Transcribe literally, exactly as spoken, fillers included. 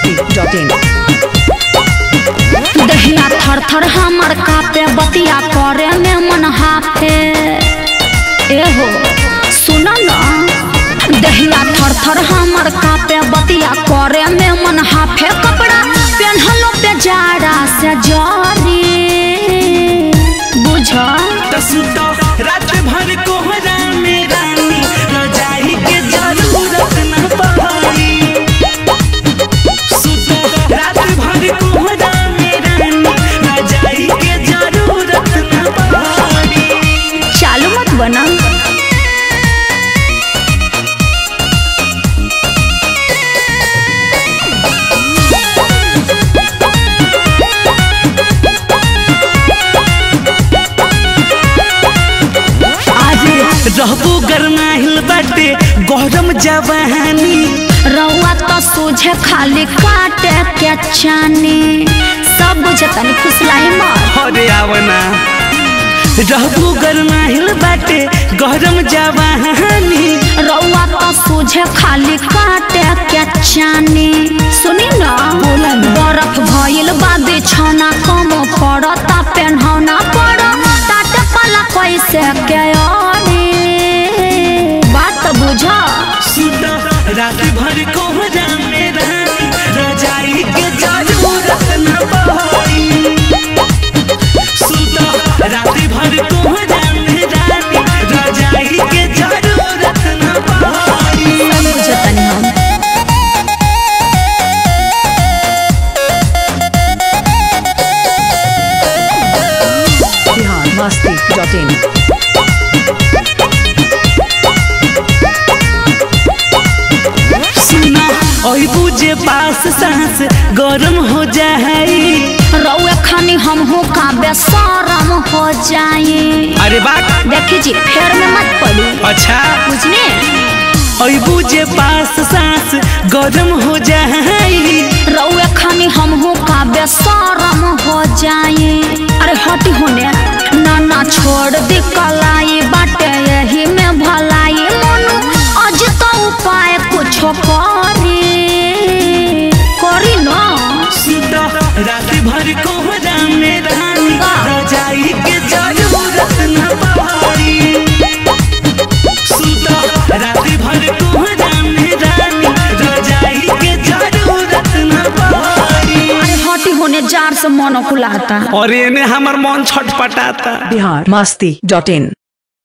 Masti dot in. दहिया थर थर हमर कापे बतिया करे में मन हाफे। एहो सुन न दहिया थर थर हमर कापे बतिया करे में मन हाफे। कपड़ा पहनलो पे जाड़ा से जरी बुझ रात भर कोहरा में रानी रजाई के जरूरत न पड़ी। रात भर कोहरा में रानी रजाई के जरूरत न पड़ी। चालू मत बना रहबो गरमाहिल बाटे गरम जवानी। रउआ तो सोझे खाली काटे के चानी सब बुझतनी फुसलाई मत। अरे आवना रहबो गरमाहिल बाटे गरम जवानी। रउआ तो सोझे खाली काटे के चानी। सुनी ना बोला ना बर्फ भइल बा बिछौना कम पड़ता पेन्हौना पड़ ताटे पाला कैसे के बुझा रात भर कोहरा में रानी रजाई के जरूरत न पड़ी। सुता रात भर कोहरा में रानी रजाई के जरूरत न पड़ी। बुझतनी हम बिहार मस्ती डॉट इन। बुझे पास सांस गरम हो जाए। रउए खानी हम हो का बेशरम हो जाए। अरे बात देखी जी फेर में मत पड़ू। अच्छा बुझने ओई बुझे पास सांस गरम हो जाए। रउए खानी हम हो का बेशरम हो जाए। अरे हटी होने ना ना छोड़ दी कलाई बाटे यही में भलाई। मनु आज तो उपाय कुछ करी करी ना। रात भर कोहरा में रानी रजाई के जरूरत न पड़ी। सुता रात भर कोहरा में रानी रजाई के जरूरत न पड़ी। अरे हटी होने जार से मन खुलाता और एने हमर मन छटपटाता। बिहार मस्ती डॉट इन।